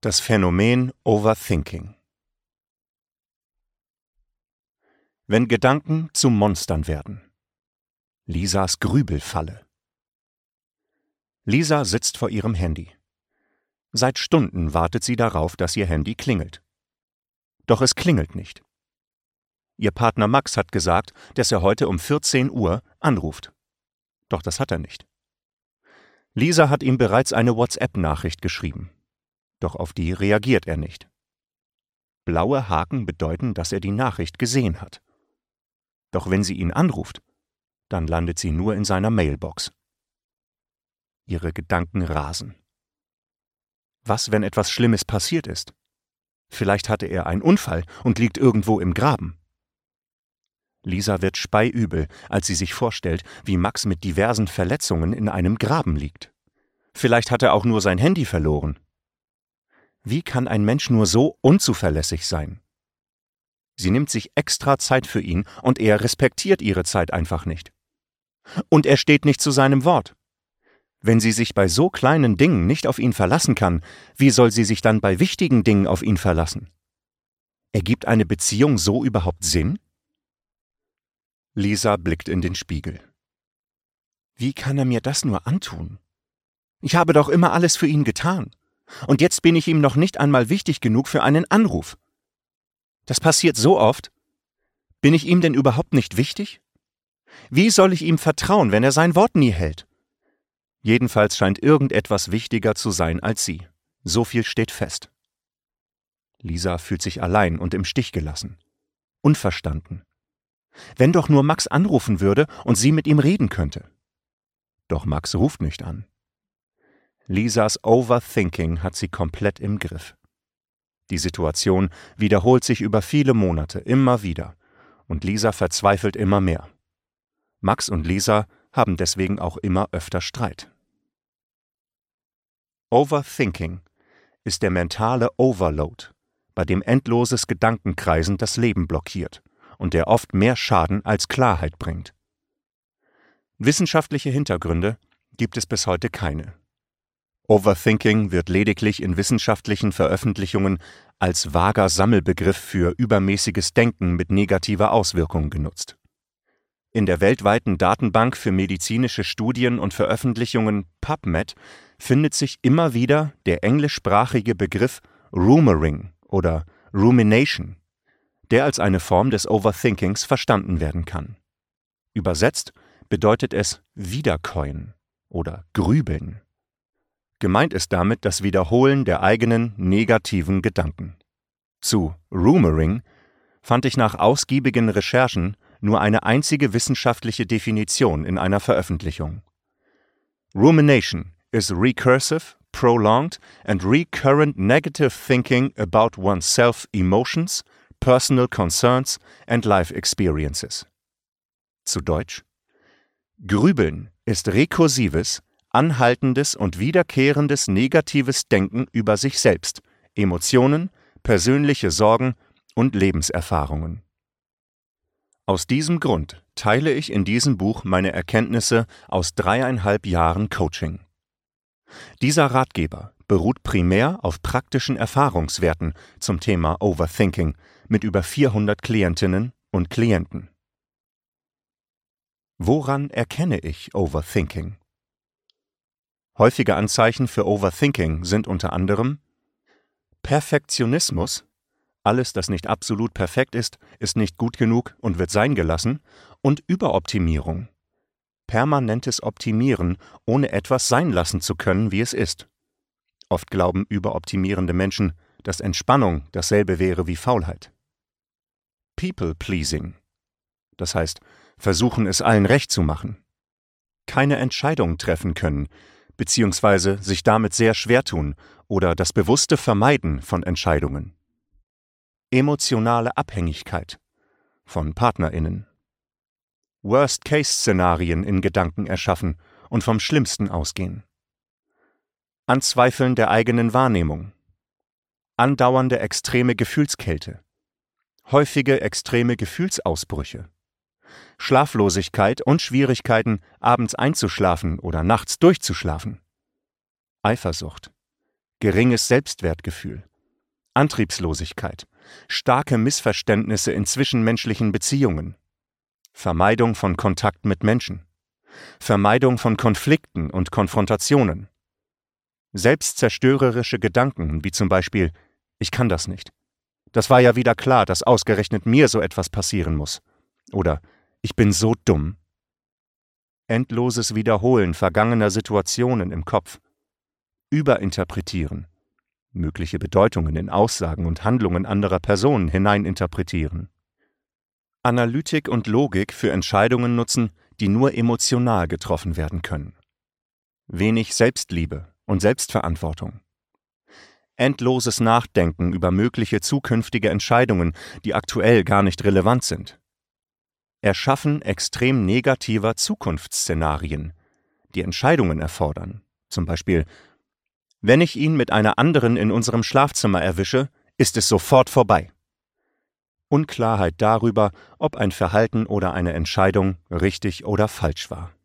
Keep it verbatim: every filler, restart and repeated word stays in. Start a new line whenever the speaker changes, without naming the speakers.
Das Phänomen Overthinking. Wenn Gedanken zu Monstern werden. Lisas Grübelfalle. Lisa sitzt vor ihrem Handy. Seit Stunden wartet sie darauf, dass ihr Handy klingelt. Doch es klingelt nicht. Ihr Partner Max hat gesagt, dass er heute um vierzehn Uhr anruft. Doch das hat er nicht. Lisa hat ihm bereits eine WhatsApp-Nachricht geschrieben. Doch auf die reagiert er nicht. Blaue Haken bedeuten, dass er die Nachricht gesehen hat. Doch wenn sie ihn anruft, dann landet sie nur in seiner Mailbox. Ihre Gedanken rasen. Was, wenn etwas Schlimmes passiert ist? Vielleicht hatte er einen Unfall und liegt irgendwo im Graben. Lisa wird speiübel, als sie sich vorstellt, wie Max mit diversen Verletzungen in einem Graben liegt. Vielleicht hat er auch nur sein Handy verloren. Wie kann ein Mensch nur so unzuverlässig sein? Sie nimmt sich extra Zeit für ihn und er respektiert ihre Zeit einfach nicht. Und er steht nicht zu seinem Wort. Wenn sie sich bei so kleinen Dingen nicht auf ihn verlassen kann, wie soll sie sich dann bei wichtigen Dingen auf ihn verlassen? Ergibt eine Beziehung so überhaupt Sinn? Lisa blickt in den Spiegel. Wie kann er mir das nur antun? Ich habe doch immer alles für ihn getan. Und jetzt bin ich ihm noch nicht einmal wichtig genug für einen Anruf. Das passiert so oft. Bin ich ihm denn überhaupt nicht wichtig? Wie soll ich ihm vertrauen, wenn er sein Wort nie hält? Jedenfalls scheint irgendetwas wichtiger zu sein als sie. So viel steht fest. Lisa fühlt sich allein und im Stich gelassen. Unverstanden. Wenn doch nur Max anrufen würde und sie mit ihm reden könnte. Doch Max ruft nicht an. Lisas Overthinking hat sie komplett im Griff. Die Situation wiederholt sich über viele Monate immer wieder und Lisa verzweifelt immer mehr. Max und Lisa haben deswegen auch immer öfter Streit. Overthinking ist der mentale Overload, bei dem endloses Gedankenkreisen das Leben blockiert und der oft mehr Schaden als Klarheit bringt. Wissenschaftliche Hintergründe gibt es bis heute keine. Overthinking wird lediglich in wissenschaftlichen Veröffentlichungen als vager Sammelbegriff für übermäßiges Denken mit negativer Auswirkung genutzt. In der weltweiten Datenbank für medizinische Studien und Veröffentlichungen PubMed findet sich immer wieder der englischsprachige Begriff Rumoring oder Rumination, der als eine Form des Overthinkings verstanden werden kann. Übersetzt bedeutet es Wiederkäuen oder Grübeln. Gemeint ist damit das Wiederholen der eigenen negativen Gedanken. Zu Rumoring fand ich nach ausgiebigen Recherchen nur eine einzige wissenschaftliche Definition in einer Veröffentlichung. Rumination is recursive, prolonged and recurrent negative thinking about oneself emotions, personal concerns and life experiences. Zu Deutsch: Grübeln ist rekursives, anhaltendes und wiederkehrendes negatives Denken über sich selbst, Emotionen, persönliche Sorgen und Lebenserfahrungen. Aus diesem Grund teile ich in diesem Buch meine Erkenntnisse aus dreieinhalb Jahren Coaching. Dieser Ratgeber beruht primär auf praktischen Erfahrungswerten zum Thema Overthinking mit über vierhundert Klientinnen und Klienten. Woran erkenne ich Overthinking? Häufige Anzeichen für Overthinking sind unter anderem Perfektionismus, alles, das nicht absolut perfekt ist, ist nicht gut genug und wird sein gelassen, und Überoptimierung, permanentes Optimieren, ohne etwas sein lassen zu können, wie es ist. Oft glauben überoptimierende Menschen, dass Entspannung dasselbe wäre wie Faulheit. People-pleasing, das heißt, versuchen es allen recht zu machen. Keine Entscheidung treffen können, beziehungsweise sich damit sehr schwer tun oder das bewusste Vermeiden von Entscheidungen. Emotionale Abhängigkeit von PartnerInnen. Worst-Case-Szenarien in Gedanken erschaffen und vom Schlimmsten ausgehen. Anzweifeln der eigenen Wahrnehmung. Andauernde extreme Gefühlskälte. Häufige extreme Gefühlsausbrüche. Schlaflosigkeit und Schwierigkeiten, abends einzuschlafen oder nachts durchzuschlafen. Eifersucht. geringes Selbstwertgefühl, Antriebslosigkeit, starke Missverständnisse in zwischenmenschlichen Beziehungen, Vermeidung von Kontakt mit Menschen, Vermeidung von Konflikten und Konfrontationen, selbstzerstörerische Gedanken wie zum Beispiel »Ich kann das nicht«, »Das war ja wieder klar, dass ausgerechnet mir so etwas passieren muss« oder »Ich bin so dumm«, endloses Wiederholen vergangener Situationen im Kopf, Überinterpretieren, mögliche Bedeutungen in Aussagen und Handlungen anderer Personen hineininterpretieren, Analytik und Logik für Entscheidungen nutzen, die nur emotional getroffen werden können, wenig Selbstliebe und Selbstverantwortung, endloses Nachdenken über mögliche zukünftige Entscheidungen, die aktuell gar nicht relevant sind, Erschaffen extrem negativer Zukunftsszenarien, die Entscheidungen erfordern, zum Beispiel »Wenn ich ihn mit einer anderen in unserem Schlafzimmer erwische, ist es sofort vorbei«. Unklarheit darüber, ob ein Verhalten oder eine Entscheidung richtig oder falsch war.